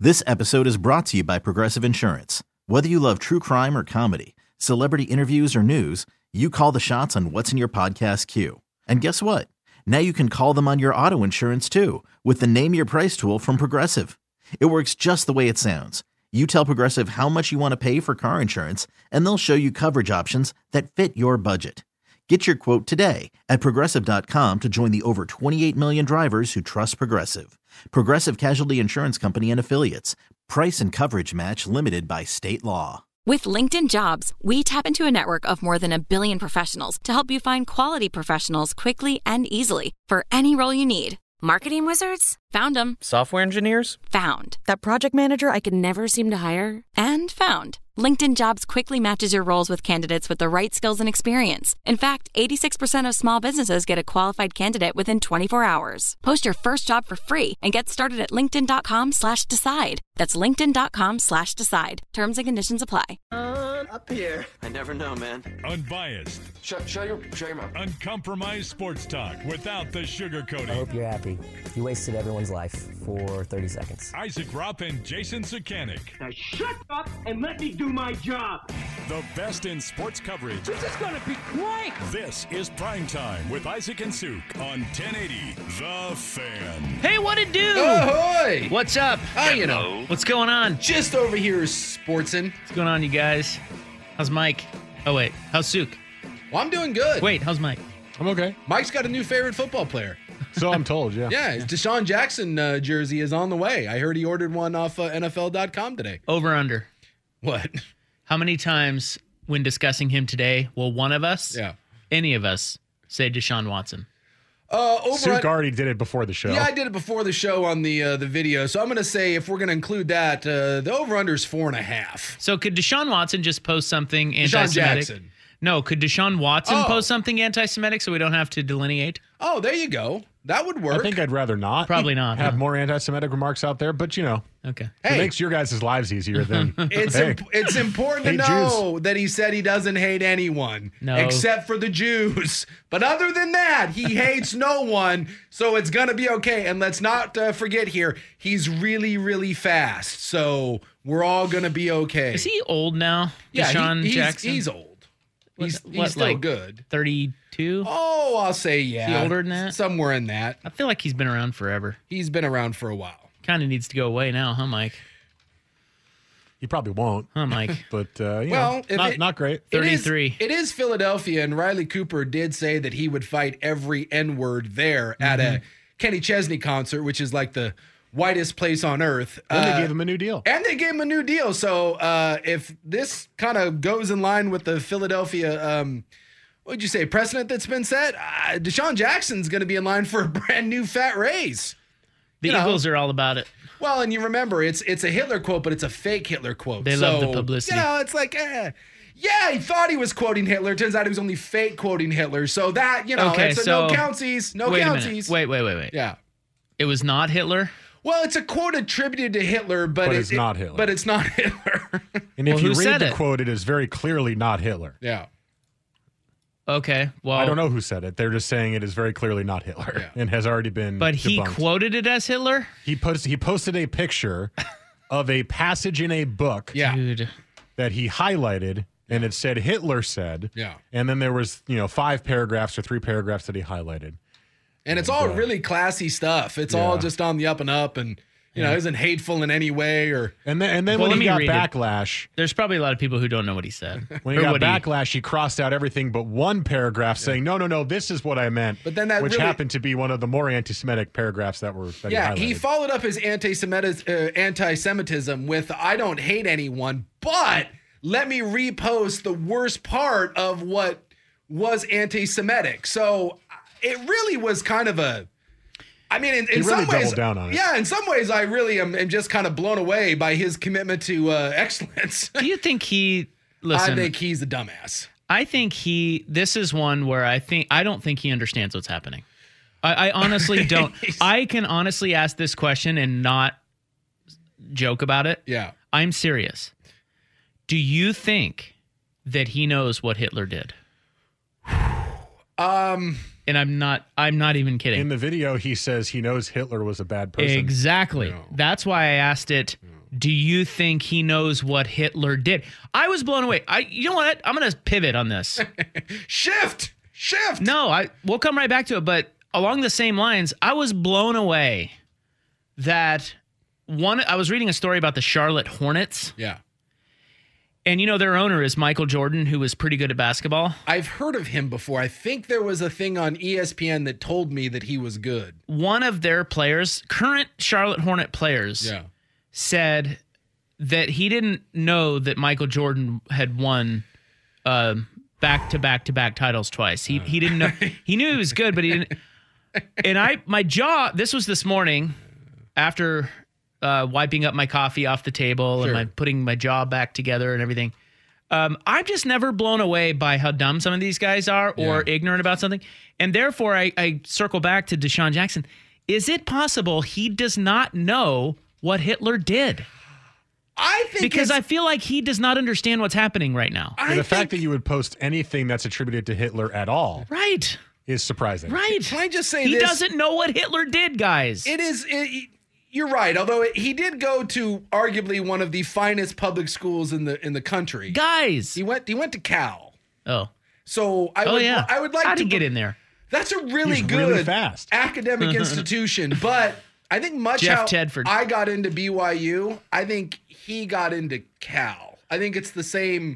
This episode is brought to you by Progressive Insurance. Whether you love true crime or comedy, celebrity interviews or news, you call the shots on what's in your podcast queue. And guess what? Now you can call them on your auto insurance too with the Name Your Price tool from Progressive. It works just the way it sounds. You tell Progressive how much you want to pay for car insurance, and they'll show you coverage options that fit your budget. Get your quote today at Progressive.com to join the over 28 million drivers who trust Progressive. Progressive Casualty Insurance Company and Affiliates. Price and coverage match limited by state law. With LinkedIn Jobs, we tap into a network of more than 1 billion professionals to help you find quality professionals quickly and easily for any role you need. Marketing wizards? Found them. Software engineers? Found. That project manager I could never seem to hire? And found. LinkedIn Jobs quickly matches your roles with candidates with the right skills and experience. In fact, 86% of small businesses get a qualified candidate within 24 hours. Post your first job for free and get started at linkedin.com/decide. That's linkedin.com/decide. Terms and conditions apply. Up here. I never know, man. Unbiased. Shut your mouth. Uncompromised sports talk without the I sugarcoating. hope you're happy. You wasted everyone's life for 30 seconds. Isaac Rupp and Jason Sakanik. Now shut up and let me do my job. The best in sports coverage. This is gonna be great. This is Prime Time with Isaac and Suk on 1080 The Fan. Hey, what it do? Ahoy! What's up? You know, What's going on? just over here sportsin'. What's going on, you guys? How's Mike? Oh, wait. How's Suk? Well, I'm doing good. Wait, how's Mike? I'm okay. Mike's got a new favorite football player. So I'm told, yeah. Yeah, his Deshaun Jackson jersey is on the way. I heard he ordered one off NFL.com today. Over under. What? How many times when discussing him today will one of us, Yeah. any of us, say Deshaun Watson? Suk already did it before the show. Yeah, I did it before the show on the video. So I'm going to say if we're going to include that, the over-under is 4.5. So could Deshaun Watson just post something Deshaun anti-Semitic? Jackson. No, could Deshaun Watson Oh. post something anti-Semitic so we don't have to delineate? Oh, there you go. That would work. I think I'd rather not. Probably not, Have huh? more anti-Semitic remarks out there, but you know, Okay. it Hey. makes your guys' lives easier than. It's hey, it's important to Hate know that he said he doesn't hate anyone No. except for the Jews. But other than that, he hates no one. So it's gonna be okay. And let's not forget here, he's really, really fast. So we're all gonna be okay. Is he old now? Yeah, Deshaun he's, Jackson? He's old. He's What, still like good. 32? Oh, I'll say yeah. Is he older than that? Somewhere in that. I feel like he's been around forever. He's been around for a while. Kind of needs to go away now, huh, Mike? he probably won't. Huh, Mike? But Well, if not great. It is- 33. It is Philadelphia, and Riley Cooper did say that he would fight every N-word there at a Kenny Chesney concert, which is like the whitest place on earth. Then they gave him a new deal. And they gave him a new deal. So if this kind of goes in line with the Philadelphia, what'd you say, precedent that's been set, Deshaun Jackson's going to be in line for a brand new fat raise. The You know. Eagles are all about it. Well, and you remember, it's a Hitler quote, but it's a fake Hitler quote. They love the publicity. You know, it's like, yeah, he thought he was quoting Hitler. Turns out he was only fake quoting Hitler. So that, you know, Okay, it's so- no countsies, no Wait a countsies. minute. Wait. Yeah. It was not Hitler? Well, it's a quote attributed to Hitler, but it's not Hitler. But it's not Hitler. And if Well, you who read said the it? quote, it is very clearly not Hitler. Yeah. Okay, well. I don't know who said it. They're just saying it is very clearly not Hitler Yeah. and has already been But he debunked. quoted it as Hitler? He posted a picture of a passage in a book Yeah. Dude. that he highlighted, and it said Hitler said. Yeah. And then there was 5 paragraphs or 3 paragraphs that he highlighted. And it's all really classy stuff. It's all just on the up and up and, you know, isn't hateful in any way or. And then Well, when let he me got read it. backlash, There's probably a lot of people who don't know what he said. when he Or got what backlash, he crossed out everything but one paragraph saying, no, this is what I meant. But then that which really- happened to be one of the more anti-Semitic paragraphs that Yeah, he he highlighted. followed up his anti-Semitism with "I don't hate anyone, but let me repost the worst part of what was anti-Semitic." So it really was kind of a. I mean, in really some ways, doubled down on it. Yeah, in some ways, I really am just kind of blown away by his commitment to excellence. Do you think he. Listen. I think he's a dumbass. I think this is one where I don't think he understands what's happening. I honestly don't. I can honestly ask this question and not joke about it. Yeah. I'm serious. Do you think that he knows what Hitler did? And I'm not even kidding. In the video, he says he knows Hitler was a bad person. Exactly. No. That's why I asked it Do you think he knows what Hitler did? I was blown away. You know what? I'm going to pivot on this. Shift. No, we'll come right back to it. But along the same lines, I was blown away that I was reading a story about the Charlotte Hornets. Yeah. And their owner is Michael Jordan, who was pretty good at basketball. I've heard of him before. I think there was a thing on ESPN that told me that he was good. One of their players, current Charlotte Hornet players, said that he didn't know that Michael Jordan had won back-to-back titles twice. He didn't know. He knew he was good, but he didn't. And my jaw, this was this morning after wiping up my coffee off the table and putting my jaw back together and everything. I'm just never blown away by how dumb some of these guys are or ignorant about something. And therefore, I circle back to Deshaun Jackson. Is it possible he does not know what Hitler did? I think because I feel like he does not understand what's happening right now. The fact that you would post anything that's attributed to Hitler at all, right, is surprising. Right? Can I just say he doesn't know what Hitler did, guys? You're right. Although he did go to arguably one of the finest public schools in the country, guys. He went to Cal. Oh, so I would like to get in there. That's a really good academic institution, but I think Jeff Tedford. I got into BYU. I think he got into Cal. I think it's the same.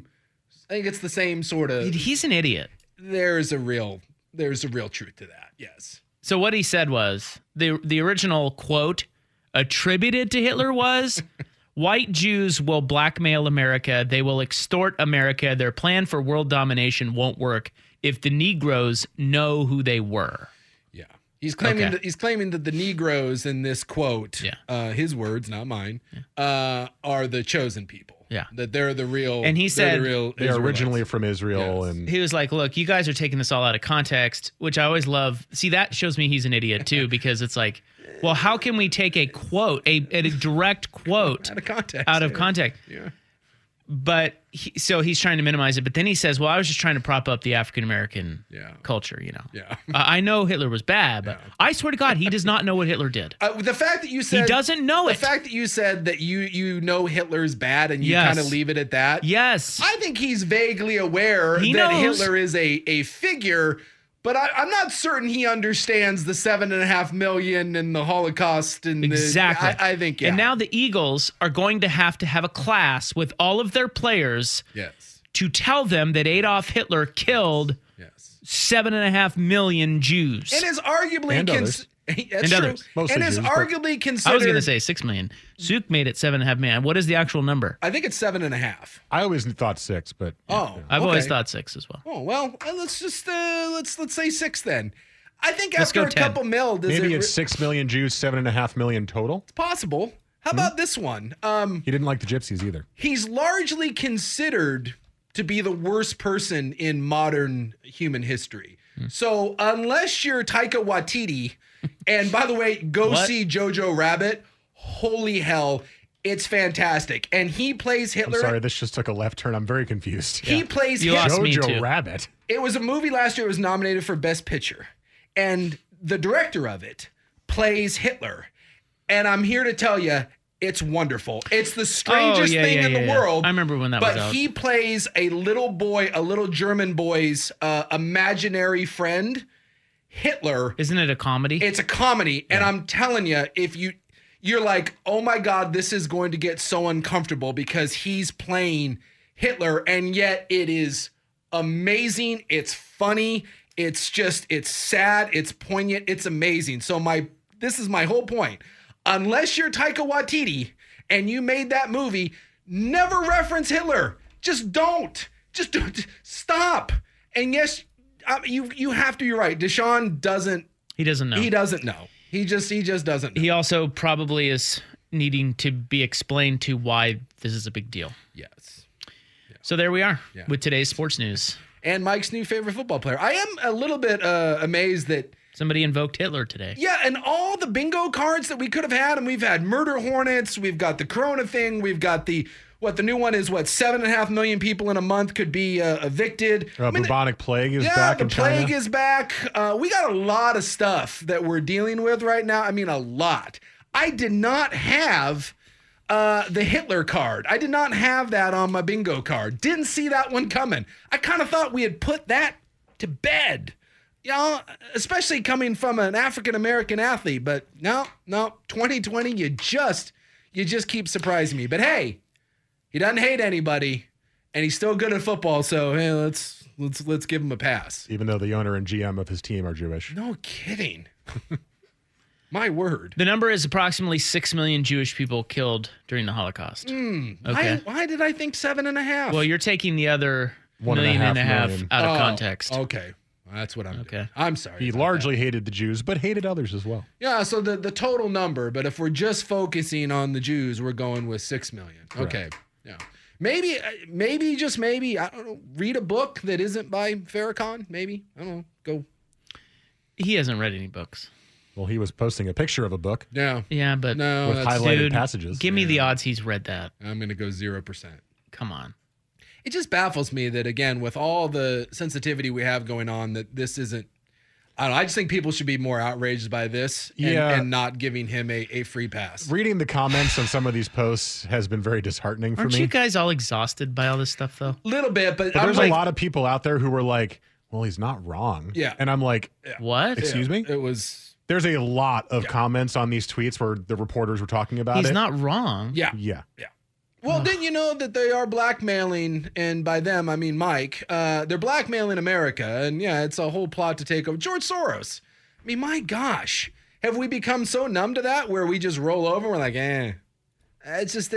Sort of. He's an idiot. There's a real truth to that. Yes. So what he said was the original quote attributed to Hitler was, "White Jews will blackmail America. They will extort America. Their plan for world domination won't work if the Negroes know who they were." Yeah. He's claiming that the Negroes in this quote, his words, not mine, are the chosen people. Yeah. That they're the real. And he said they're originally from Israel. Yes. And he was like, look, you guys are taking this all out of context, which I always love. See, that shows me he's an idiot too, because it's like, well, how can we take a quote, a direct quote out of context? Yeah. But so he's trying to minimize it. But then he says, well, I was just trying to prop up the African-American culture, Yeah. I know Hitler was bad, but I swear to God, he does not know what Hitler did. The fact that you said... He doesn't know it. The fact that you said that you know Hitler's bad and you kind of leave it at that. Yes. I think he's vaguely aware that knows. Hitler is a figure, but I'm not certain he understands the 7.5 million and the Holocaust. And exactly. I think, And now the Eagles are going to have a class with all of their players to tell them that Adolf Hitler killed 7.5 million Jews. And is arguably... And others. That's true. Mostly and is Jews, arguably considered... I was going to say 6 million. Zook made it 7.5 million. What is the actual number? I think it's 7.5. I always thought 6, but... I've always thought 6 as well. Oh, well, let's just... let's say 6 then. I think after a couple mil... Maybe it's 6 million Jews, 7.5 million total? It's possible. How about this one? He didn't like the gypsies either. He's largely considered to be the worst person in modern human history. So unless you're Taika Waititi, and by the way, go see Jojo Rabbit, holy hell, it's fantastic. And he plays Hitler. I'm sorry, this just took a left turn. I'm very confused. He plays Jojo Rabbit. It was a movie last year. It was nominated for Best Picture. And the director of it plays Hitler. And I'm here to tell you, it's wonderful. It's the strangest thing in the world. I remember when that was out. But he plays a little boy, a little German boy's imaginary friend, Hitler. Isn't it a comedy? It's a comedy. And I'm telling you, if you're like, oh my God, this is going to get so uncomfortable because he's playing Hitler. And yet it is amazing. It's funny. It's sad. It's poignant. It's amazing. So this is my whole point. Unless you're Taika Waititi and you made that movie, never reference Hitler. Just don't. Just don't. Stop. And yes, you have to. You're right. Deshaun doesn't. He doesn't know. He doesn't know. He just doesn't know. He also probably is needing to be explained to why this is a big deal. Yes. Yeah. So there we are with today's sports news. And Mike's new favorite football player. I am a little bit amazed that somebody invoked Hitler today. Yeah, and all the bingo cards that we could have had, and we've had murder hornets, we've got the corona thing, we've got the new one is 7.5 million people in a month could be evicted. Bubonic plague is back in China. Yeah, the plague is back. We got a lot of stuff that we're dealing with right now. I mean, a lot. I did not have the Hitler card. I did not have that on my bingo card. Didn't see that one coming. I kind of thought we had put that to bed. You know, especially coming from an African-American athlete. But no, 2020, you just keep surprising me. But hey, he doesn't hate anybody, and he's still good at football. So hey, let's give him a pass. Even though the owner and GM of his team are Jewish. No kidding. My word. The number is approximately 6 million Jewish people killed during the Holocaust. Okay. Why did I think 7.5? Well, you're taking the other 1.5 million million. out of context. Okay. That's what I'm doing. I'm sorry. He largely hated the Jews, but hated others as well. Yeah, so the total number, but if we're just focusing on the Jews, we're going with 6 million. Correct. Okay. Yeah. Maybe, just maybe, I don't know, read a book that isn't by Farrakhan, maybe. I don't know. Go. He hasn't read any books. Well, he was posting a picture of a book. No. Yeah, but No, with that's, highlighted dude, passages. give me the odds he's read that. I'm going to go 0%. Come on. It just baffles me that, again, with all the sensitivity we have going on, that this isn't, I don't know, I just think people should be more outraged by this and not giving him a free pass. Reading the comments on some of these posts has been very disheartening for Aren't me. you guys all exhausted by all this stuff, though? Little bit, but there's a lot of people out there who were like, well, he's not wrong. Yeah. And I'm like, What? excuse me? It was... There's a lot of comments on these tweets where the reporters were talking about He's it. not wrong. Yeah. Yeah. Well, didn't you know that they are blackmailing, and by them, I mean Mike, they're blackmailing America, and yeah, it's a whole plot to take over George Soros. I mean, my gosh, have we become so numb to that where we just roll over and we're like, It's just,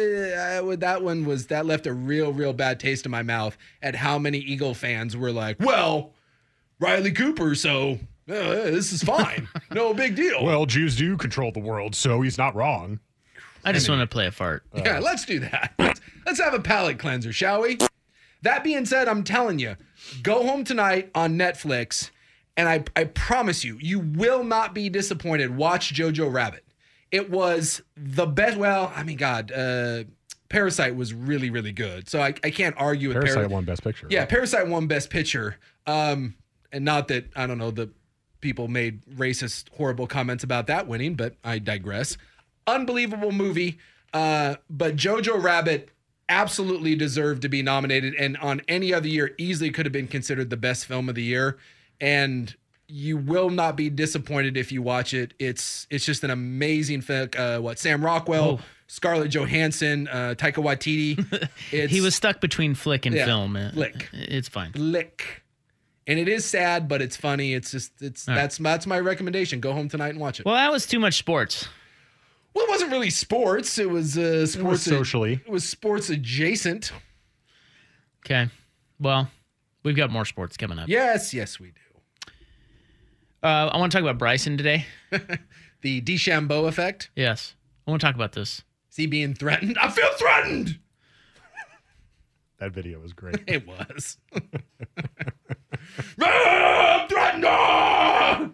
that left a real bad taste in my mouth at how many Eagle fans were like, well, Riley Cooper, so... this is fine. No big deal. Well, Jews do control the world, so he's not wrong. I just want to play a fart. Yeah, let's do that. Let's have a palate cleanser, shall we? That being said, I'm telling you, go home tonight on Netflix, and I promise you, you will not be disappointed. Watch Jojo Rabbit. It was the best. Well, I mean, God, Parasite was really good. So I can't argue with Parasite won Best Picture. Yeah, right? Parasite won Best Picture. And not that, I don't know, the people made racist, horrible comments about that winning, but I digress. Unbelievable movie. But Jojo Rabbit absolutely deserved to be nominated, and on any other year easily could have been considered the best film of the year. And you will not be disappointed if you watch it. It's just an amazing film. Sam Rockwell, Scarlett Johansson, Taika Waititi. He was stuck between flick and film. Flick. It's fine. Flick. And it is sad, but it's funny. That's my recommendation. Go home tonight and watch it. Well, that was too much sports. Well, it wasn't really sports. It was sports. It was socially. It was sports adjacent. Okay. Well, we've got more sports coming up. Yes, we do. I want to talk about Bryson today. The DeChambeau effect. Yes. I want to talk about this. Is he being threatened? I feel threatened. That video was great. It was. I'm threatened.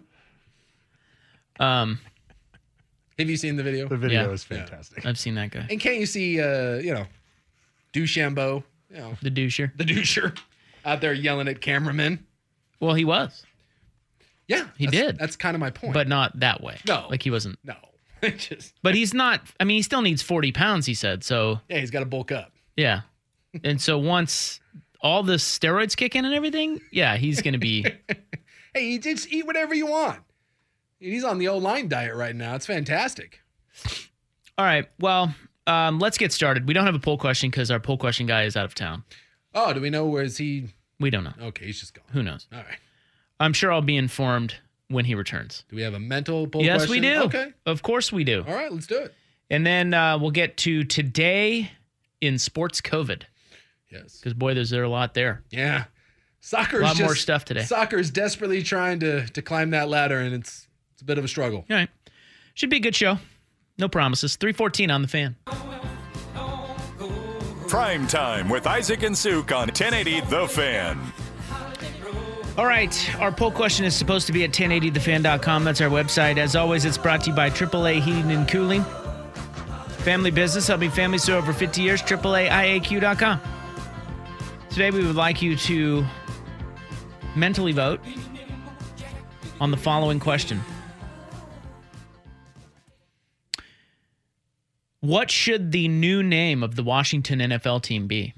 Have you seen the video? The video is fantastic. I've seen that guy. And can't you see, DeChambeau, The doucher out there yelling at cameramen? Well, he was. Yeah. He did. That's kind of my point. But not that way. No. Like he wasn't. No. But he's not, I mean, he still needs 40 pounds, he said. So. Yeah, he's got to bulk up. Yeah. And so once all the steroids kick in and everything, yeah, he's going to be. Hey, you just eat whatever you want. He's on the O-line diet right now. It's fantastic. All right. Well, let's get started. We don't have a poll question because our poll question guy is out of town. Oh, do we know where is he? We don't know. Okay, he's just gone. Who knows? All right. I'm sure I'll be informed when he returns. Do we have a mental poll yes, question? we do. Okay. Of course we do. All right, let's do it. And then we'll get to today in sports COVID. Yes. Because, boy, there's a lot there. Yeah. Soccer's a lot more stuff today. Soccer's desperately trying to climb that ladder, and it's a bit of a struggle. All right. Should be a good show. No promises. 3:14 on the Fan. Prime Time with Isaac and Suk on 1080 The Fan. All right. Our poll question is supposed to be at 1080thefan.com. That's our website. As always, it's brought to you by AAA Heating and Cooling. Family business, helping families for over 50 years. AAAIAQ.com. Today, we would like you to mentally vote on the following question. What should the new name of the Washington NFL team be?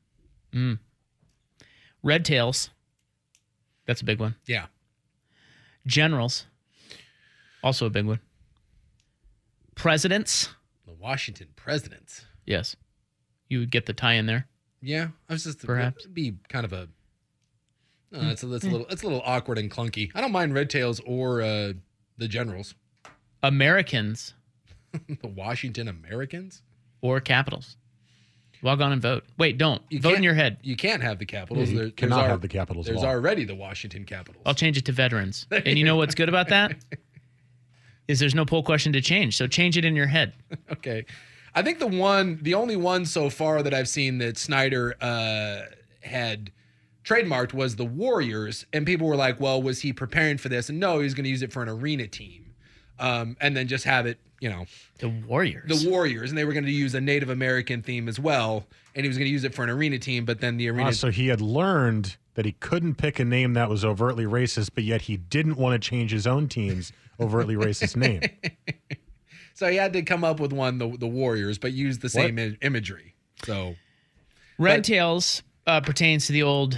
Red Tails. That's a big one. Yeah. Generals. Also a big one. Presidents. The Washington Presidents. Yes. You would get the tie in there. Yeah. I was just Perhaps. it'd be kind of a. No, it's a little awkward and clunky. I don't mind Red Tails or the Generals. Americans. The Washington Americans? Or Capitals. Log on and vote. Wait, don't. Vote in your head. You can't have the Capitals. You cannot have the Capitals. There's already the Washington Capitals. I'll change it to veterans. And you know what's good about that? Is there's no poll question to change. So change it in your head. Okay. I think the only one so far that I've seen that Snyder had trademarked was the Warriors. And people were like, well, was he preparing for this? And no, he was going to use it for an arena team. And then just have it, the Warriors. And they were going to use a Native American theme as well. And he was going to use it for an arena team, but then the arena. So he had learned that he couldn't pick a name that was overtly racist, but yet he didn't want to change his own team's overtly racist name. So he had to come up with one, the Warriors, but use the same imagery. So Red Tails pertains to the old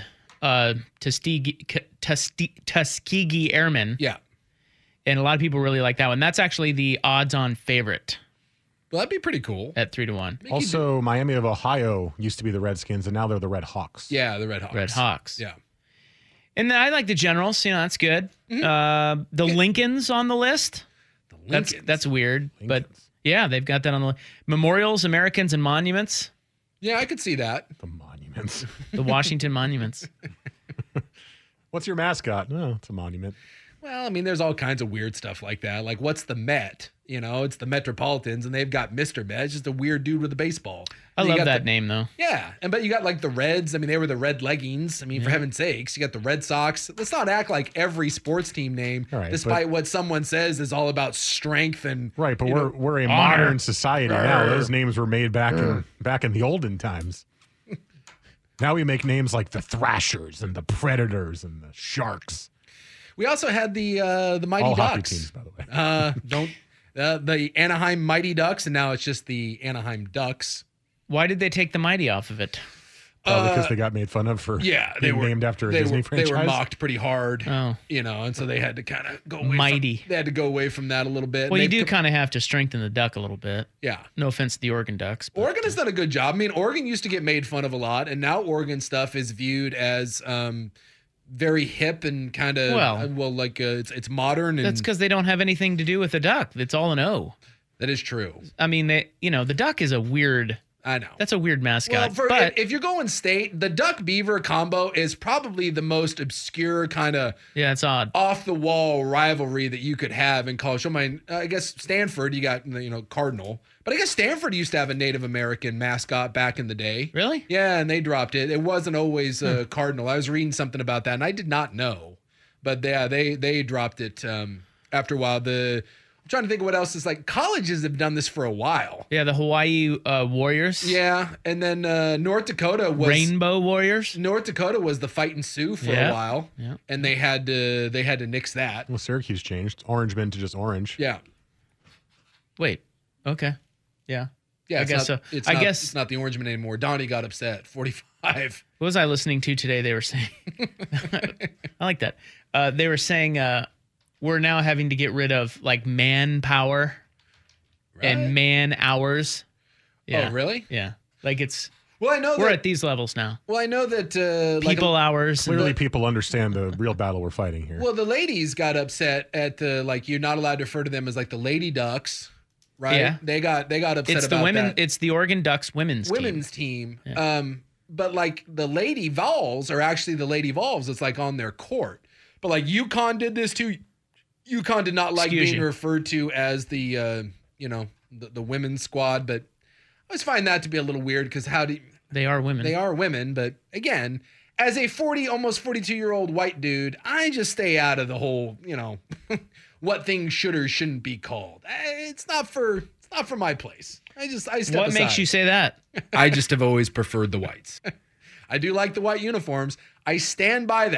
Tuskegee Airmen. Yeah. And a lot of people really like that one. That's actually the odds-on favorite. Well, that'd be pretty cool. At 3-1. Also, Miami of Ohio used to be the Redskins, and now they're the Red Hawks. Yeah, the Red Hawks. Red Hawks. Yeah. And I like the Generals. That's good. The Lincolns on the list. The Lincolns. That's weird. But yeah, they've got that on the list. Memorials, Americans, and Monuments. Yeah, I could see that. The Monuments. The Washington Monuments. What's your mascot? No, it's a monument. Well, I mean, there's all kinds of weird stuff like that. Like, what's the Met? It's the Metropolitans, and they've got Mr. Met. It's just a weird dude with a baseball. I love that name, though. Yeah, but you got, like, the Reds. I mean, they were the Red Leggings. I mean, for heaven's sakes. You got the Red Sox. Let's not act like every sports team name, despite what someone says, is all about strength and right. But we're a modern society now. Those names were made back in the olden times. Now we make names like the Thrashers and the Predators and the Sharks. We also had the Mighty all Ducks. Hockey teams, by the way. The Anaheim Mighty Ducks, and now it's just the Anaheim Ducks. Why did they take the Mighty off of it? Because they got made fun of for being named after a Disney franchise. They were mocked pretty hard, and so they had to kind of go away. Mighty. They had to go away from that a little bit. Well, you do kind of have to strengthen the duck a little bit. Yeah. No offense to the Oregon Ducks. But Oregon has done a good job. I mean, Oregon used to get made fun of a lot, and now Oregon stuff is viewed as very hip and kind of it's modern. And that's because they don't have anything to do with the duck. It's all an O. That is true. I mean, the duck is a weird. I know. That's a weird mascot. Well, but if you're going state, the Duck Beaver combo is probably the most obscure kind of it's odd off the wall rivalry that you could have in college. I guess Stanford, you got Cardinal, but I guess Stanford used to have a Native American mascot back in the day. Really? Yeah, and they dropped it. It wasn't always Cardinal. I was reading something about that, and I did not know, but they dropped it after a while. I'm trying to think of what else is like. Colleges have done this for a while. Yeah, the Hawaii Warriors. Yeah, and then North Dakota was Rainbow Warriors. North Dakota was the Fighting Sioux for a while, and they had to nix that. Well, Syracuse changed Orangemen to just Orange. Yeah. Wait. Okay. Yeah. Yeah. I guess so. I guess it's not the Orangemen anymore. Donnie got upset. 45. What was I listening to today? They were saying. I like that. They were saying. We're now having to get rid of like manpower and man hours. Yeah. Oh, really? Yeah. Like it's. Well, I know we're at these levels now. Well, I know that people hours. Clearly, people understand the real battle we're fighting here. Well, the ladies got upset at you're not allowed to refer to them as like the Lady Ducks, right? Yeah. They got upset it's about the women. that. It's the Oregon Ducks women's team. Yeah. But like the Lady Vols are actually the Lady Vols. It's like on their court. But like UConn did this too. UConn did not like being referred to as the women's squad, but I always find that to be a little weird because they are women. They are women, but again, as a almost 42-year-old white dude, I just stay out of the whole, what things should or shouldn't be called. It's not for my place. I step What aside. makes you say that? I just have always preferred the whites. I do like the white uniforms. I stand by that.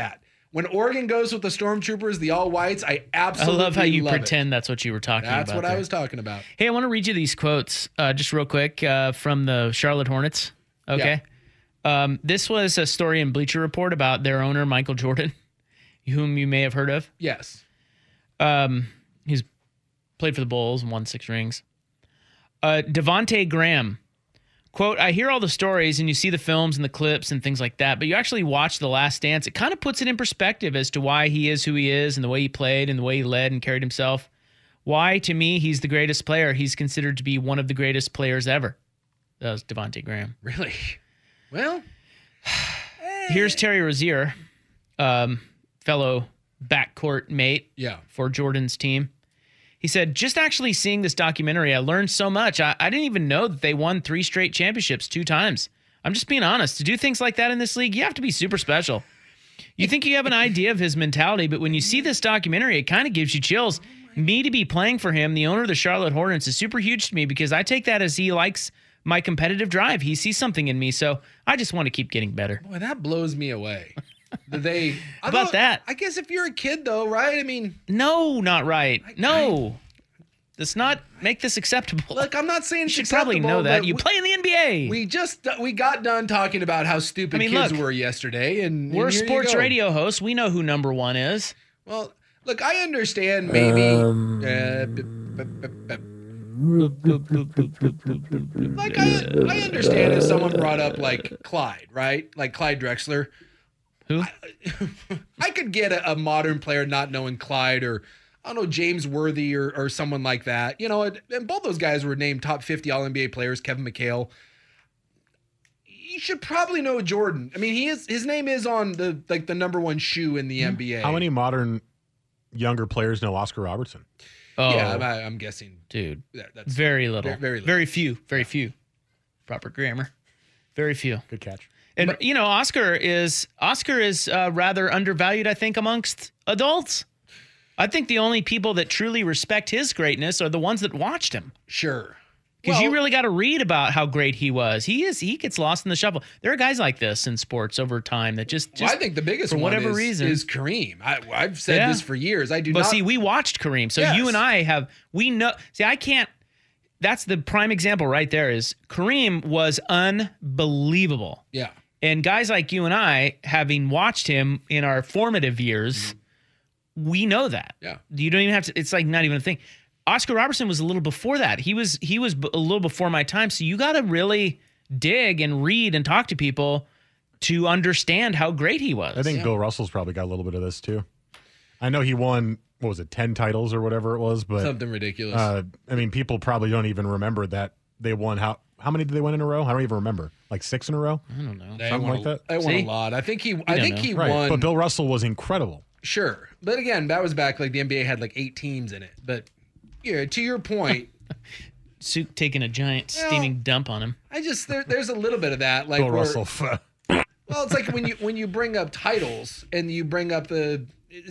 When Oregon goes with the Stormtroopers, the all whites, I absolutely love how you love pretend that's what you were talking about. That's what there. I was talking about. Hey, I want to read you these quotes just real quick from the Charlotte Hornets. Okay. This was a story in Bleacher Report about their owner, Michael Jordan, whom you may have heard of. Yes. He's played for the Bulls and won 6 rings. Devontae Graham, quote, I hear all the stories and you see the films and the clips and things like that, but you actually watch The Last Dance. It kind of puts it in perspective as to why he is who he is and the way he played and the way he led and carried himself. Why, to me, he's the greatest player. He's considered to be one of the greatest players ever. That was Devontae Graham. Really? Well, here's Terry Rozier, fellow backcourt mate for Jordan's team. He said, just actually seeing this documentary, I learned so much. I didn't even know that they won 3 straight championships 2 times. I'm just being honest. To do things like that in this league, you have to be super special. You think you have an idea of his mentality, but when you see this documentary, it kind of gives you chills. Me to be playing for him, the owner of the Charlotte Hornets, is super huge to me because I take that as he likes my competitive drive. He sees something in me, so I just want to keep getting better. Boy, that blows me away. How about that? I guess if you're a kid, though, right? I mean, no, not right. No, let's not make this acceptable. Look, I'm not saying you should probably know that. You play in the NBA. We got done talking about how stupid kids were yesterday, and we're sports radio hosts. We know who number 1 is. Well, look, I understand maybe. I understand if someone brought up like Clyde, right? Like Clyde Drexler. Who? I could get a modern player not knowing Clyde or, I don't know, James Worthy or someone like that. You know, and both those guys were named top 50 All-NBA players, Kevin McHale. You should probably know Jordan. I mean, his name is on the number 1 shoe in the NBA. How many modern younger players know Oscar Robertson? Oh, yeah, I'm guessing. Dude, that's very little. Very little. Very few. Proper grammar. Very few. Good catch. And, Oscar is rather undervalued, I think, amongst adults. I think the only people that truly respect his greatness are the ones that watched him. Sure. Because you really got to read about how great he was. He gets lost in the shuffle. There are guys like this in sports over time that just I think the biggest for whatever reason is Kareem. I've said this for years. But see, we watched Kareem. So you and I know. See, I can't. That's the prime example right there is Kareem was unbelievable. Yeah. And guys like you and I, having watched him in our formative years, we know that. Yeah. You don't even have to. It's like not even a thing. Oscar Robertson was a little before that. He was a little before my time. So you got to really dig and read and talk to people to understand how great he was. I think Bill Russell's probably got a little bit of this too. I know he won, 10 titles or whatever it was, but something ridiculous. I mean, people probably don't even remember that they won. How many did they win in a row? I don't even remember. Like 6 in a row? I don't know. Something like that. They won a lot. I think he right. won. But Bill Russell was incredible. Sure. But again, that was back like the NBA had like 8 teams in it. But yeah, to your point, Suk taking a giant steaming dump on him. There's a little bit of that. Like Bill Russell. Well, it's like when you bring up titles and you bring up the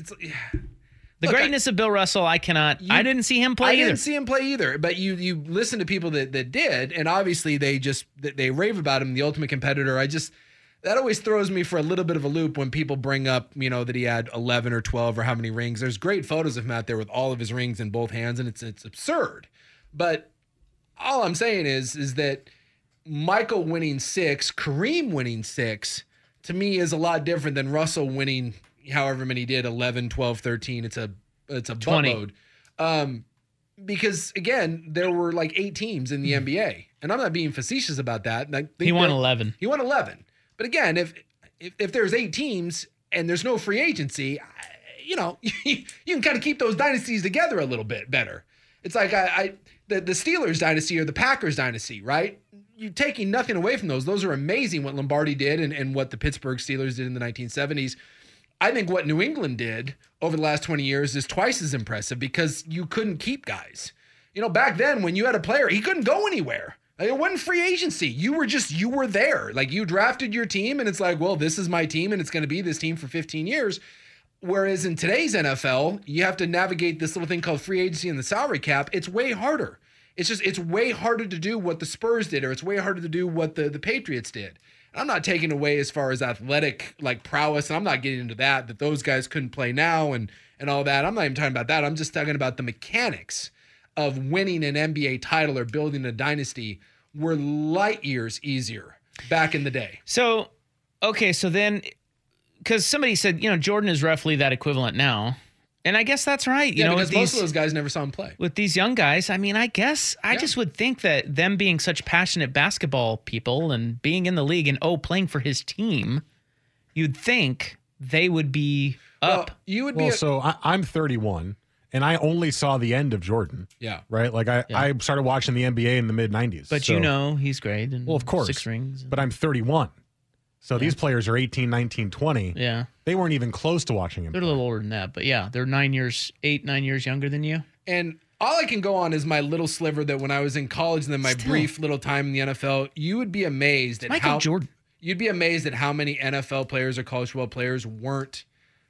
greatness of Bill Russell. I didn't see him play either. I didn't see him play either. But you listen to people that did, and obviously they rave about him, the ultimate competitor. That always throws me for a little bit of a loop when people bring up, that he had 11 or 12 or how many rings. There's great photos of him out there with all of his rings in both hands, and it's absurd. But all I'm saying is that Michael winning 6, Kareem winning 6, to me is a lot different than Russell winning however many did, 11, 12, 13. It's a 20. Buttload. Because again, there were like 8 teams in the NBA, and I'm not being facetious about that. He won 11. He won 11. But again, if there's 8 teams and there's no free agency, you can kind of keep those dynasties together a little bit better. It's like the Steelers dynasty or the Packers dynasty, right? You're taking nothing away from those. Those are amazing what Lombardi did and what the Pittsburgh Steelers did in the 1970s. I think what New England did over the last 20 years is twice as impressive because you couldn't keep guys. Back then when you had a player, he couldn't go anywhere. It wasn't free agency. You were there. Like you drafted your team and it's like, well, this is my team and it's going to be this team for 15 years. Whereas in today's NFL, you have to navigate this little thing called free agency and the salary cap. It's way harder. It's way harder to do what the Spurs did, or it's way harder to do what the Patriots did. I'm not taking away as far as athletic like prowess, and I'm not getting into that those guys couldn't play now and all that. I'm not even talking about that. I'm just talking about the mechanics of winning an NBA title or building a dynasty were light years easier back in the day. So, okay, so then, because somebody said, Jordan is roughly that equivalent now. And I guess that's right. Because most of those guys never saw him play. With these young guys, I mean, I guess I just would think that them being such passionate basketball people and being in the league and, playing for his team, you'd think they would be up. Well, you would be. So I'm 31, and I only saw the end of Jordan. Yeah. Right? Like, I started watching the NBA in the mid-'90s. But he's great. And of course. 6 rings. But I'm 31. So these players are 18, 19, 20. Yeah. They weren't even close to watching him. They're a little older than that. But, they're 9 years younger than you. And all I can go on is my little sliver that when I was in college and then my brief little time in the NFL, you would be amazed at Michael Jordan. You'd be amazed at how many NFL players or college football players weren't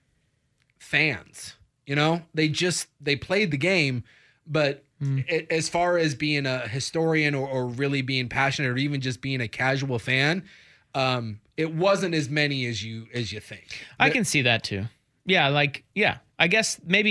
fans. They played the game, but as far as being a historian or really being passionate or even just being a casual fan, it wasn't as many as you think. I can see that too. I guess maybe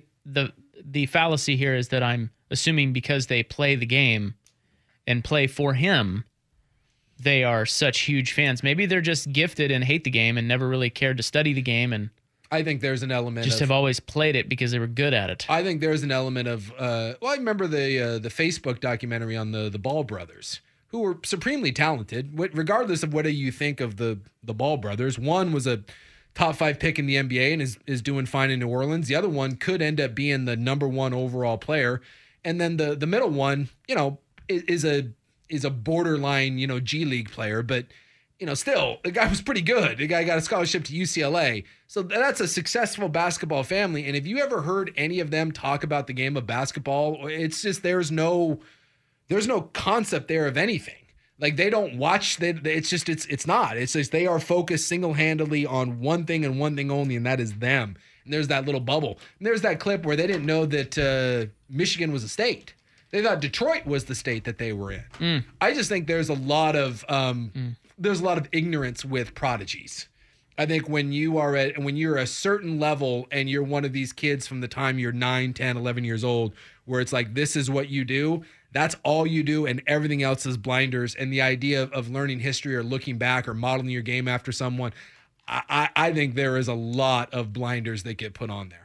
the fallacy here is that I'm assuming because they play the game and play for him, they are such huge fans. Maybe they're just gifted and hate the game and never really cared to study the game, and I think there's an element have always played it because they were good at it. I think there's an element of I remember the Facebook documentary on the Ball brothers, who were supremely talented, regardless of whether you think of the Ball brothers. One was a top 5 pick in the NBA and is doing fine in New Orleans. The other one could end up being the number 1 overall player. And then the middle one, is a borderline, G League player, but still the guy was pretty good. The guy got a scholarship to UCLA. So that's a successful basketball family. And if you ever heard any of them talk about the game of basketball, it's just there's no concept there of anything. Like they don't watch. It's just they are focused single-handedly on one thing and one thing only, and that is them. And there's that little bubble. And there's that clip where they didn't know that Michigan was a state. They thought Detroit was the state that they were in. I just think there's a lot of ignorance with prodigies. I think when you're a certain level and you're one of these kids from the time you're 9, 10, 11 years old, where it's like, this is what you do, that's all you do, and everything else is blinders. And the idea of learning history or looking back or modeling your game after someone, I think there is a lot of blinders that get put on there.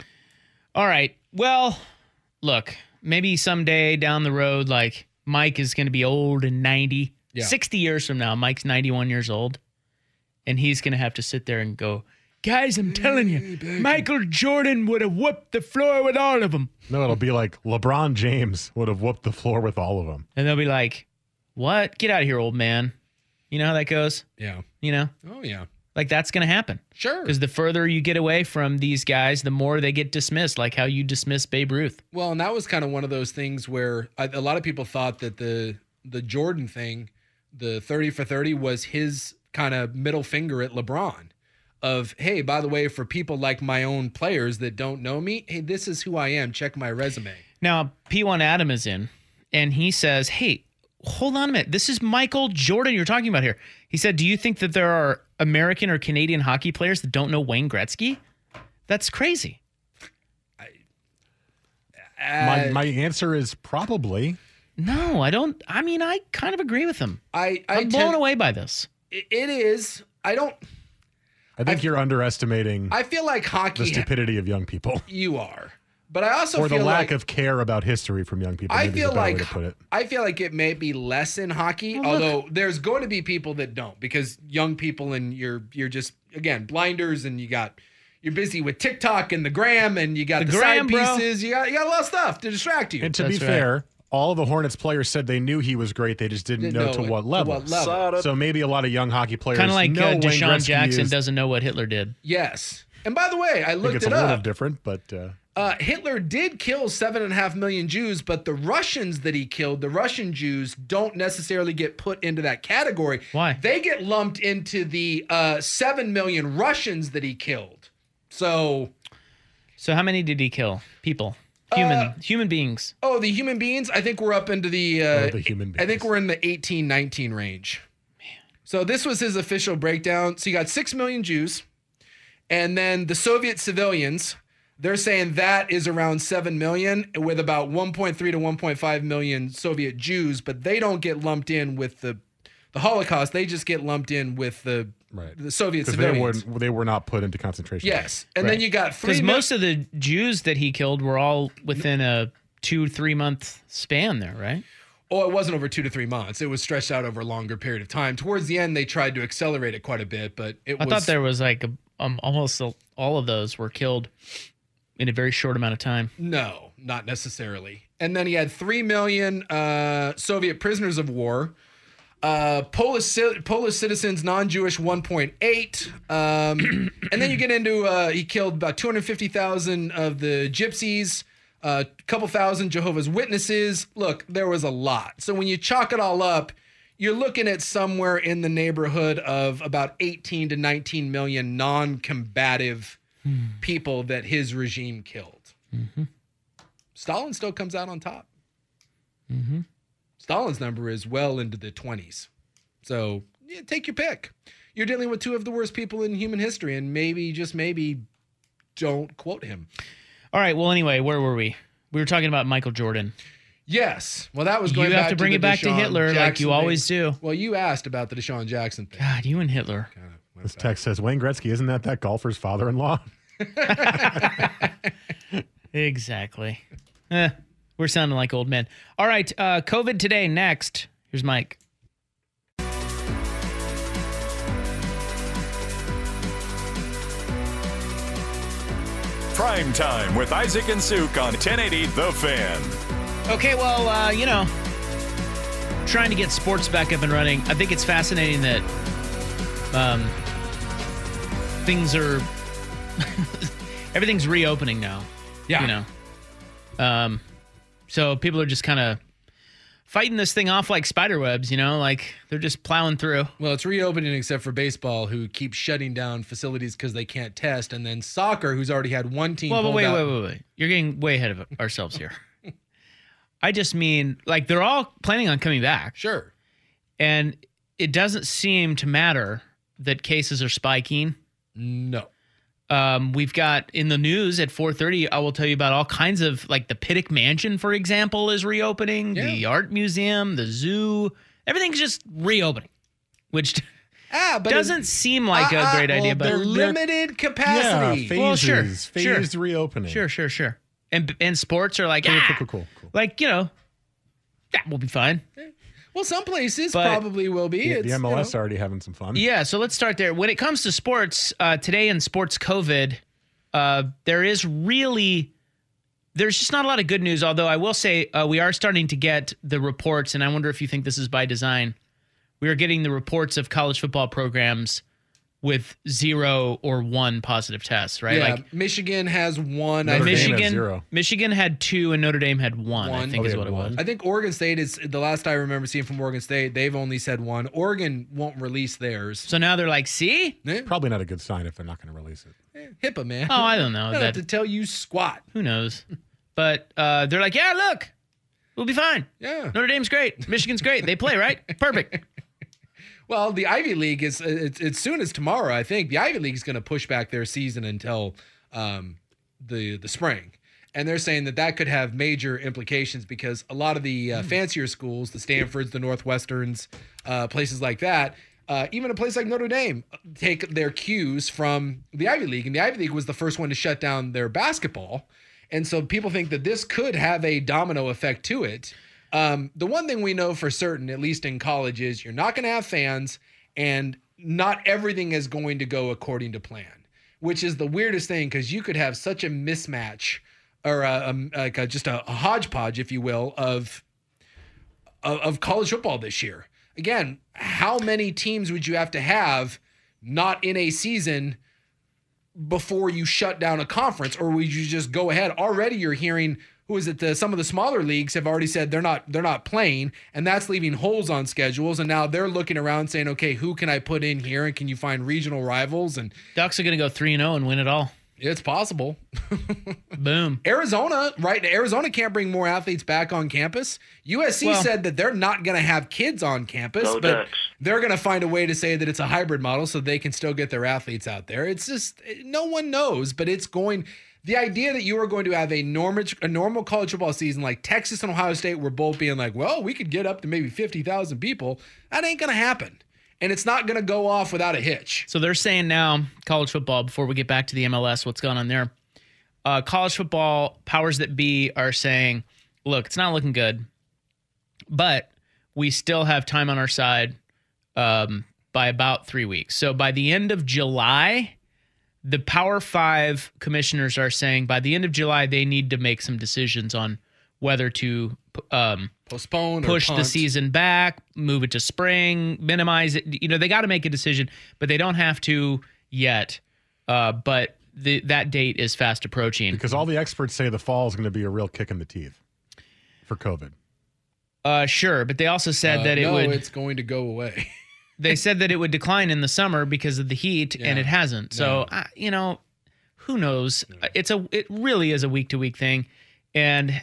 All right. Well, look, maybe someday down the road, like Mike is going to be old and 90. Yeah. 60 years from now, Mike's 91 years old, and he's going to have to sit there and go, guys, I'm telling you, Michael Jordan would have whooped the floor with all of them. No, it'll be like LeBron James would have whooped the floor with all of them. And they'll be like, what? Get out of here, old man. You know how that goes? Yeah. Oh, yeah. Like that's going to happen. Sure. Because the further you get away from these guys, the more they get dismissed, like how you dismiss Babe Ruth. Well, and that was kind of one of those things where a lot of people thought that the Jordan thing, the 30 for 30, was his kind of middle finger at LeBron. Of, hey, by the way, for people like my own players that don't know me, hey, this is who I am. Check my resume. Now, P1 Adam is in, and he says, hey, hold on a minute. This is Michael Jordan you're talking about here. He said, do you think that there are American or Canadian hockey players that don't know Wayne Gretzky? That's crazy. My answer is probably. No, I don't. I mean, I kind of agree with him. I'm blown away by this. It is. I think you're underestimating. I feel like hockey. The stupidity of young people. You are, but I also or feel the lack of care about history from young people. I feel like it may be less in hockey, although there's going to be people that don't, because young people and you're just again blinders, and you're busy with TikTok and the gram, and you got the side pieces. You got a lot of stuff to distract you. And to be fair, all the Hornets players said they knew he was great. They just didn't know to what level. So maybe a lot of young hockey players kind of like know Deshaun Jackson doesn't know what Hitler did. Yes. And by the way, I looked it up. It's a little different, but Hitler did kill 7.5 million Jews, but the Russians that he killed, the Russian Jews, don't necessarily get put into that category. Why? They get lumped into the 7 million Russians that he killed. So how many did he kill? People. Human beings. Oh, the human beings? I think we're up into the human beings. I think we're in the 18, 19 range. So this was his official breakdown. So you got 6 million Jews, and then the Soviet civilians, they're saying that is around 7 million, with about 1.3 to 1.5 million Soviet Jews, but they don't get lumped in with the Holocaust. They just get lumped in with the Soviet civilians. They were not put into concentration camps. Yes. And then you got 3 Because most of the Jews that he killed were all within a 2-3 month span there, right? Oh, it wasn't over 2 to 3 months. It was stretched out over a longer period of time. Towards the end, they tried to accelerate it quite a bit, but I thought there was like almost all of those were killed in a very short amount of time. No, not necessarily. And then he had 3 million Soviet prisoners of war. Polish citizens, non-Jewish, 1.8. And then you get into he killed about 250,000 of the gypsies, a couple thousand Jehovah's Witnesses. Look, there was a lot. So when you chalk it all up, you're looking at somewhere in the neighborhood of about 18 to 19 million non-combative people that his regime killed. Mm-hmm. Stalin still comes out on top. Mm-hmm. Stalin's number is well into the 20s. So take your pick. You're dealing with two of the worst people in human history, and maybe, just maybe, don't quote him. All right. Well, anyway, where were we? We were talking about Michael Jordan. Yes. Well, that was going back to You have to bring it back to Hitler like you always do. Well, you asked about the Deshaun Jackson thing. God, you and Hitler. This text says, Wayne Gretzky, isn't that golfer's father-in-law? Exactly. We're sounding like old men. All right. COVID today next. Here's Mike. Prime Time with Isaac and Suk on 1080 The Fan. Okay, well, trying to get sports back up and running. I think it's fascinating that things are everything's reopening now. Yeah. You know. So people are just kind of fighting this thing off like spider webs, you know, like they're just plowing through. Well, it's reopening except for baseball, who keeps shutting down facilities because they can't test, and then soccer, who's already had one team. Well, wait. You're getting way ahead of ourselves here. I just mean, like, they're all planning on coming back. Sure. And it doesn't seem to matter that cases are spiking. No. We've got in the news at 4:30, I will tell you about all kinds of, like, the Pittock Mansion, for example, is reopening. Yeah. The art museum, the zoo, everything's just reopening, which but doesn't seem like a great idea. But they're limited capacity. Yeah, phases, phased reopening. Sure. And sports are like, cool. Like, you know, we'll be fine. Well, some places probably will be. The MLS already having some fun. Yeah, so let's start there. When it comes to sports, today in sports COVID, there's just not a lot of good news, although I will say we are starting to get the reports, and I wonder if you think this is by design. We are getting the reports of college football programs with 0 or 1 positive tests, right? Yeah, like Michigan has 1. Michigan had 2 and Notre Dame had 1, I think is what it was. I think Oregon State is the last I remember seeing from Oregon State. They've only said 1. Oregon won't release theirs. So now they're like, see? Probably not a good sign if they're not going to release it. HIPAA, man. Oh, I don't know. I don't have to tell you squat. Who knows? But they're like, yeah, look, we'll be fine. Yeah. Notre Dame's great. Michigan's great. They play, right? Perfect. Well, the Ivy League is as soon as tomorrow, I think. The Ivy League is going to push back their season until the spring. And they're saying that could have major implications because a lot of the fancier schools, the Stanfords, the Northwesterns, places like that, even a place like Notre Dame, take their cues from the Ivy League. And the Ivy League was the first one to shut down their basketball. And so people think that this could have a domino effect to it. The one thing we know for certain, at least in college, is you're not going to have fans and not everything is going to go according to plan, which is the weirdest thing because you could have such a mismatch or just a hodgepodge, if you will, of college football this year. Again, how many teams would you have to have not in a season before you shut down a conference, or would you just go ahead? Already you're hearing some of the smaller leagues have already said they're not playing, and that's leaving holes on schedules. And now they're looking around saying, okay, who can I put in here? And can you find regional rivals? And Ducks are going to go 3-0 and win it all. It's possible. Boom. Arizona can't bring more athletes back on campus. USC said that they're not going to have kids on campus, but they're going to find a way to say that it's a hybrid model so they can still get their athletes out there. It's just, no one knows, but the idea that you are going to have a normal college football season like Texas and Ohio State were both being like, well, we could get up to maybe 50,000 people. That ain't going to happen. And it's not going to go off without a hitch. So they're saying now, college football, before we get back to the MLS, what's going on there? College football powers that be are saying, look, it's not looking good, but we still have time on our side by about 3 weeks. So by the end of July, the Power 5 commissioners are saying by the end of July, they need to make some decisions on whether to postpone, push the season back, move it to spring, minimize it. They got to make a decision, but they don't have to yet. But that date is fast approaching. Because all the experts say the fall is going to be a real kick in the teeth for COVID. Sure, but they also said that it's going to go away. They said that it would decline in the summer because of the heat, and it hasn't. So, who knows? It really is a week-to-week thing. And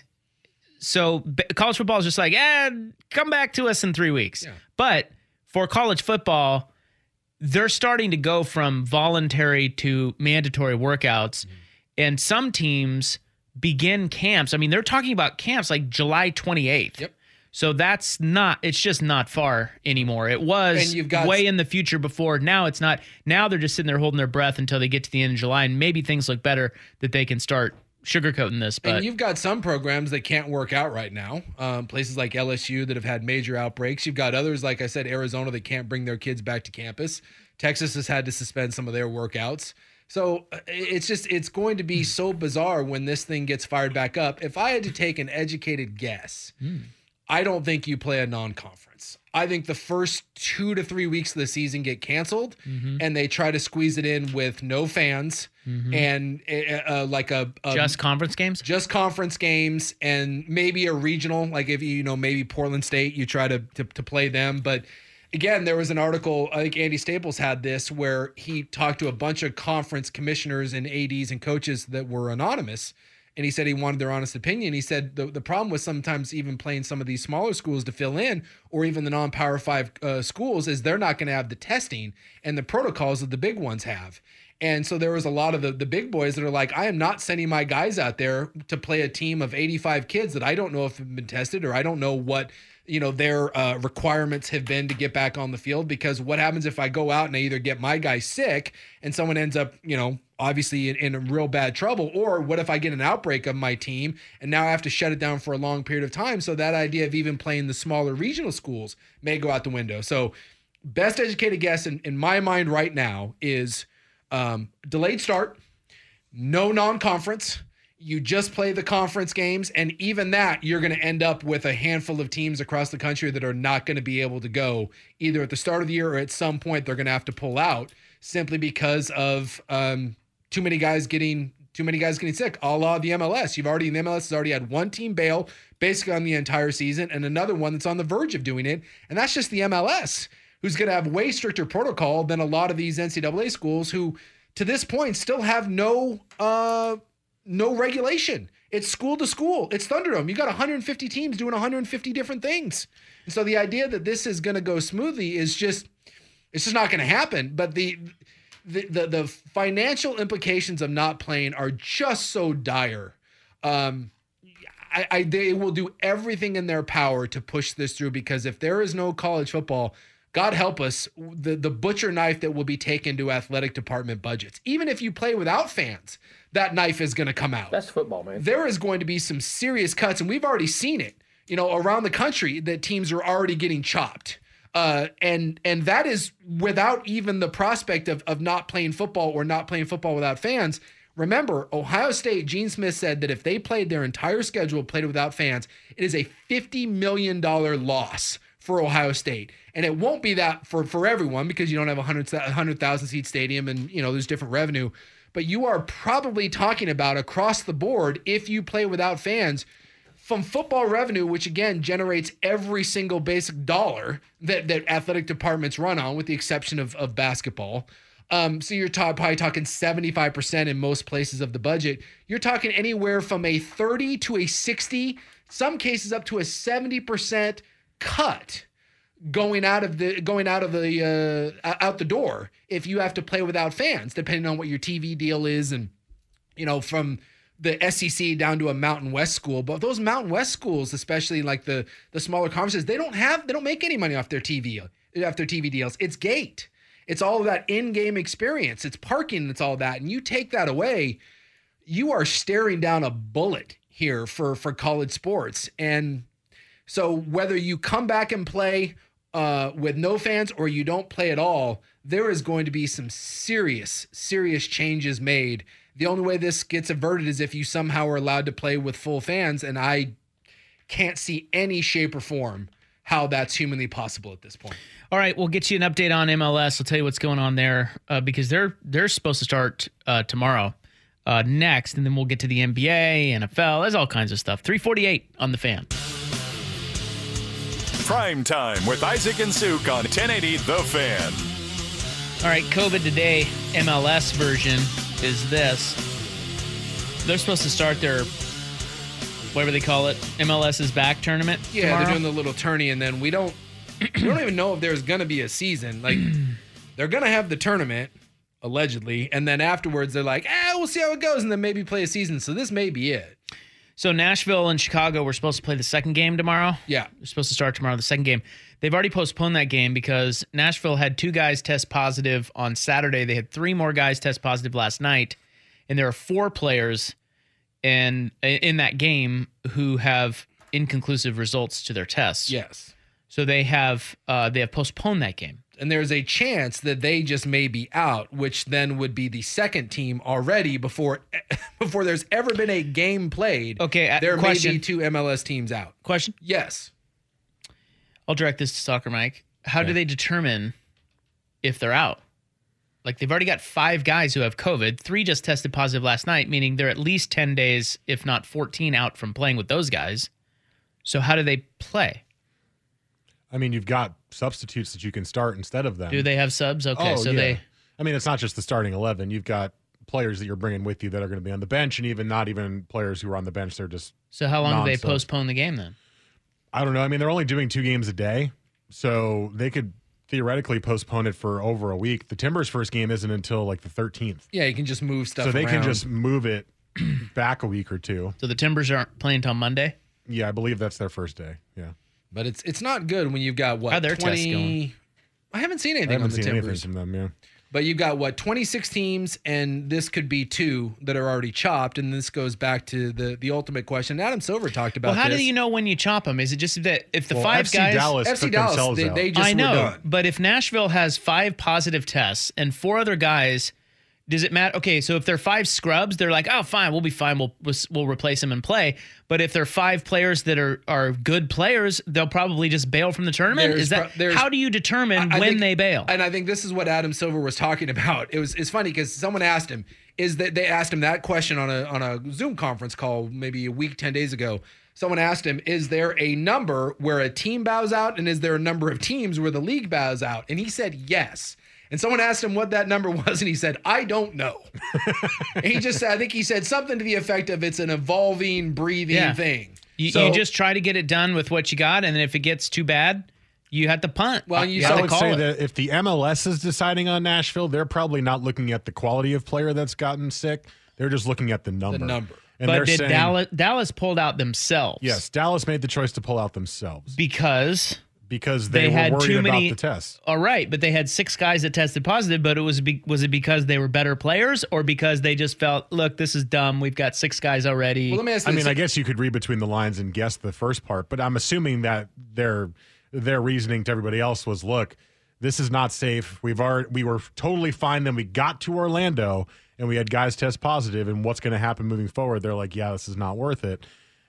so college football is just like, come back to us in 3 weeks. Yeah. But for college football, they're starting to go from voluntary to mandatory workouts. Mm-hmm. And some teams begin camps. I mean, they're talking about camps like July 28th. Yep. So it's just not far anymore. It was way in the future before. Now it's not. Now they're just sitting there holding their breath until they get to the end of July, and maybe things look better that they can start sugarcoating this. But and you've got some programs that can't work out right now. Places like LSU that have had major outbreaks. You've got others, like I said, Arizona, that can't bring their kids back to campus. Texas has had to suspend some of their workouts. So it's going to be so bizarre when this thing gets fired back up. If I had to take an educated guess, I don't think you play a non-conference. I think the first 2 to 3 weeks of the season get canceled, and they try to squeeze it in with no fans and just conference games. Just conference games, and maybe a regional, like if maybe Portland State, you try to play them. But again, there was an article, I think Andy Staples had this, where he talked to a bunch of conference commissioners and ADs and coaches that were anonymous. And he said he wanted their honest opinion. He said the problem with sometimes even playing some of these smaller schools to fill in, or even the non-Power 5 schools, is they're not going to have the testing and the protocols that the big ones have. And so there was a lot of the big boys that are like, I am not sending my guys out there to play a team of 85 kids that I don't know if have been tested, or I don't know what their requirements have been to get back on the field. Because what happens if I go out and I either get my guy sick and someone ends up, obviously in real bad trouble, or what if I get an outbreak of my team and now I have to shut it down for a long period of time? So that idea of even playing the smaller regional schools may go out the window. So best educated guess in my mind right now is delayed start, no non-conference. You just play the conference games, and even that, you're going to end up with a handful of teams across the country that are not going to be able to go either at the start of the year or at some point they're going to have to pull out simply because of too many guys getting sick, a la the MLS. The MLS has already had one team bail basically on the entire season, and another one that's on the verge of doing it, and that's just the MLS, who's going to have way stricter protocol than a lot of these NCAA schools who, to this point, still have no regulation. It's school to school. It's Thunderdome. You got 150 teams doing 150 different things. And so the idea that this is going to go smoothly is just not going to happen. But the financial implications of not playing are just so dire. They will do everything in their power to push this through, because if there is no college football, God help us, the butcher knife that will be taken to athletic department budgets. Even if you play without fans, that knife is going to come out. That's football, man. There is going to be some serious cuts, and we've already seen it, around the country, that teams are already getting chopped. And that is without even the prospect of not playing football or not playing football without fans. Remember, Ohio State, Gene Smith said that if they played their entire schedule, played it without fans, it is a $50 million loss for Ohio State. And it won't be that for everyone, because you don't have a 100,000 seat stadium and, there's different revenue. But you are probably talking about across the board, if you play without fans, from football revenue, which again generates every single basic dollar that athletic departments run on, with the exception of basketball. So you're probably talking 75% in most places of the budget. You're talking anywhere from a 30 to a 60, some cases up to a 70% cut going out the door if you have to play without fans, depending on what your TV deal is, and from the SEC down to a Mountain West school. But those Mountain West schools, especially like the smaller conferences, they don't make any money off their TV deals. It's gate. It's all of that in-game experience. It's parking. It's all that. And you take that away, you are staring down a bullet here for college sports. And so whether you come back and play with no fans or you don't play at all, there is going to be some serious changes made. The only way this gets averted is if you somehow are allowed to play with full fans. And I can't see any shape or form how that's humanly possible at this point. All right, we'll get you an update on MLS. I'll tell you what's going on there because they're supposed to start tomorrow next, and then we'll get to the NBA, NFL. There's all kinds of stuff. 348 on The Fan. Prime Time with Isaac and Suk on 1080 The Fan. All right, COVID Today MLS version is this. They're supposed to start their, whatever they call it, MLS is Back tournament tomorrow. They're doing the little tourney, and then we don't even know if there's going to be a season. Like, they're going to have the tournament, allegedly, and then afterwards they're like, we'll see how it goes, and then maybe play a season. So this may be it. So Nashville and Chicago were supposed to play the second game tomorrow. Yeah. They're supposed to start tomorrow, the second game. They've already postponed that game because Nashville had 2 guys test positive on Saturday. They had 3 more guys test positive last night, and there are 4 players in that game who have inconclusive results to their tests. Yes. So they have postponed that game. And there's a chance that they just may be out, which then would be the second team already before there's ever been a game played. Okay, there question. may be 2 MLS teams out. Question? Yes. I'll direct this to Soccer Mike. How do they determine if they're out? Like, they've already got 5 guys who have COVID. 3 just tested positive last night, meaning they're at least 10 days, if not 14, out from playing with those guys. So how do they play? I mean, you've got substitutes that you can start instead of them. Do they have subs? Okay, I mean, it's not just the starting 11. You've got players that you're bringing with you that are going to be on the bench, and even not even players who are on the bench. They're just So how long do they postpone the game then? I don't know. I mean, they're only doing 2 games a day, so they could theoretically postpone it for over a week. The Timbers' first game isn't until like the 13th. Yeah, you can just move stuff around. So they can just move it back a week or 2. So the Timbers aren't playing until Monday? Yeah, I believe that's their first day. Yeah. But it's not good when you've got, what, how their tests going? I haven't seen anything on the Timbers. Anything from them, yeah. But you've got, 26 teams, and this could be 2 that are already chopped, and this goes back to the ultimate question. Adam Silver talked about this. Well, how do you know when you chop them? Is it just that if the 5 guys... FC Dallas, they just I know, were done. but if Nashville has 5 positive tests and 4 other guys... Does it matter? Okay, so if they're 5 scrubs, they're like, oh, fine, we'll be fine. We'll replace them and play. But if they're 5 players that are good players, they'll probably just bail from the tournament. How do you determine when they bail? And I think this is what Adam Silver was talking about. It's funny because someone asked him, they asked him that question on a Zoom conference call maybe a week, 10 days ago. Someone asked him, is there a number where a team bows out, and is there a number of teams where the league bows out? And he said yes. And someone asked him what that number was, and he said, I don't know. And he just said, I think he said something to the effect of it's an evolving, breathing thing. You just try to get it done with what you got, and then if it gets too bad, you have to punt. Well, I would say that if the MLS is deciding on Nashville, they're probably not looking at the quality of player that's gotten sick. They're just looking at the number. And but did Dallas pulled out themselves? Yes, Dallas made the choice to pull out themselves. Because they were had worried too many, about the test. All right, but they had 6 guys that tested positive, but was it because they were better players or because they just felt, look, this is dumb, we've got 6 guys already? Well, let me ask you I guess you could read between the lines and guess the first part, but I'm assuming that their reasoning to everybody else was, look, this is not safe. We were totally fine. Then we got to Orlando and we had guys test positive, and what's going to happen moving forward? They're like, yeah, this is not worth it.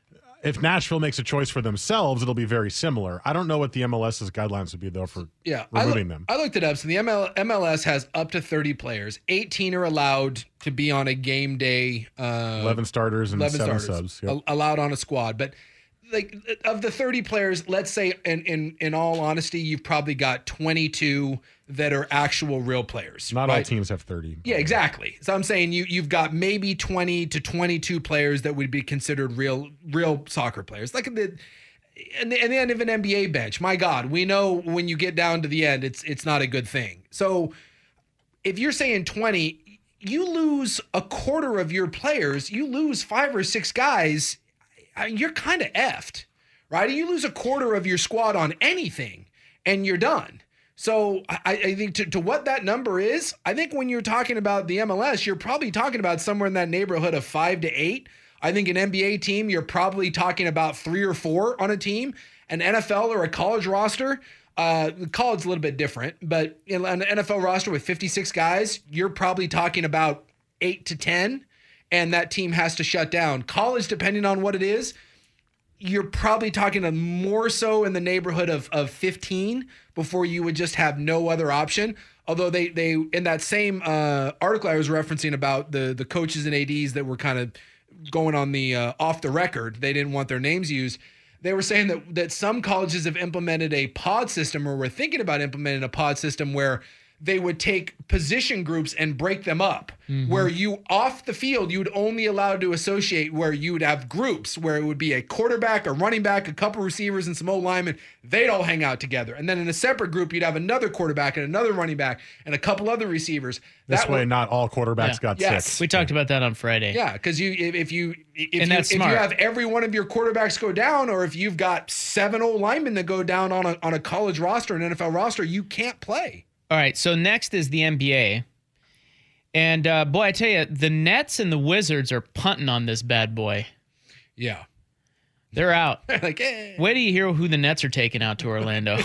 If Nashville makes a choice for themselves, it'll be very similar. I don't know what the MLS's guidelines would be, though, for removing them. I looked it up. So the MLS has up to 30 players. 18 are allowed to be on a game day. 11 starters and 7 subs. Yep. Allowed on a squad. But like of the 30 players, let's say in all honesty, you've probably got 22 that are actual real players. Not right? all teams have 30. Yeah, exactly. So I'm saying you've got maybe 20 to 22 players that would be considered real soccer players. Like in the end of an NBA bench. My God, we know when you get down to the end, it's not a good thing. So if you're saying 20, you lose a quarter of your players, you lose 5 or 6 guys, you're kind of effed, right? You lose a quarter of your squad on anything and you're done. So I think to what that number is, I think when you're talking about the MLS, you're probably talking about somewhere in that neighborhood of 5 to 8. I think an NBA team, you're probably talking about 3 or 4 on a team. An NFL or a college roster, college a little bit different, but in an NFL roster with 56 guys, you're probably talking about 8 to 10, and that team has to shut down. College, depending on what it is, you're probably talking more so in the neighborhood of 15 before you would just have no other option. Although they in that same article I was referencing about the coaches and ADs that were kind of going on the off the record, they didn't want their names used. They were saying that some colleges have implemented a pod system, or were thinking about implementing a pod system where they would take position groups and break them up, where you off the field, you would only allow to associate where you would have groups where it would be a quarterback, a running back, a couple receivers, and some old linemen. They'd all hang out together. And then in a separate group, you'd have another quarterback and another running back and a couple other receivers. This way, not all quarterbacks got sick. We talked about that on Friday. Yeah, because if you smart. have every one of your quarterbacks go down, or if you've got 7 old linemen that go down on a college roster, an NFL roster, you can't play. All right, so next is the NBA. And, boy, I tell you, the Nets and the Wizards are punting on this bad boy. Yeah. They're out. Like, eh. Wait till you hear who the Nets are taking out to Orlando.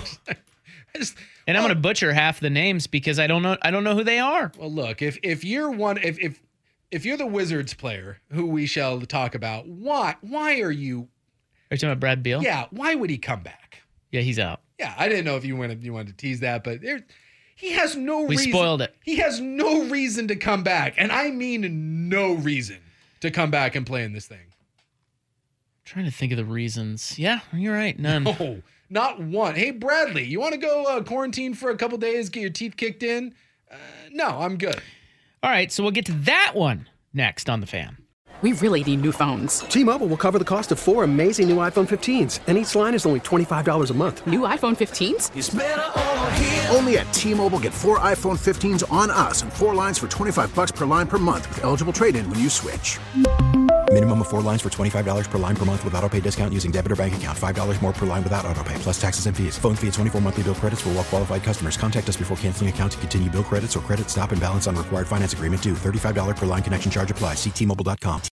And I'm going to butcher half the names because I don't know who they are. Well, look, if you're the Wizards player who we shall talk about, why are you... Are you talking about Brad Beal? Yeah, why would he come back? Yeah, he's out. Yeah, I didn't know if you wanted to tease that, but he has no reason. We spoiled it. He has no reason to come back, and I mean no reason to come back and play in this thing. I'm trying to think of the reasons. Yeah, you're right. None. No, not one. Hey, Bradley, you want to go quarantine for a couple days, get your teeth kicked in? No, I'm good. All right, so we'll get to that one next on The Fan. We really need new phones. T-Mobile will cover the cost of 4 amazing new iPhone 15s, and each line is only $25 a month. New iPhone 15s? It's better over here. Only at T-Mobile, get 4 iPhone 15s on us and 4 lines for $25 per line per month with eligible trade-in when you switch. Minimum of 4 lines for $25 per line per month with autopay discount using debit or bank account. $5 more per line without autopay, plus taxes and fees. Phone fee at 24 monthly bill credits for well-qualified customers. Contact us before canceling account to continue bill credits or credit stop and balance on required finance agreement due. $35 per line connection charge applies. See T-Mobile.com.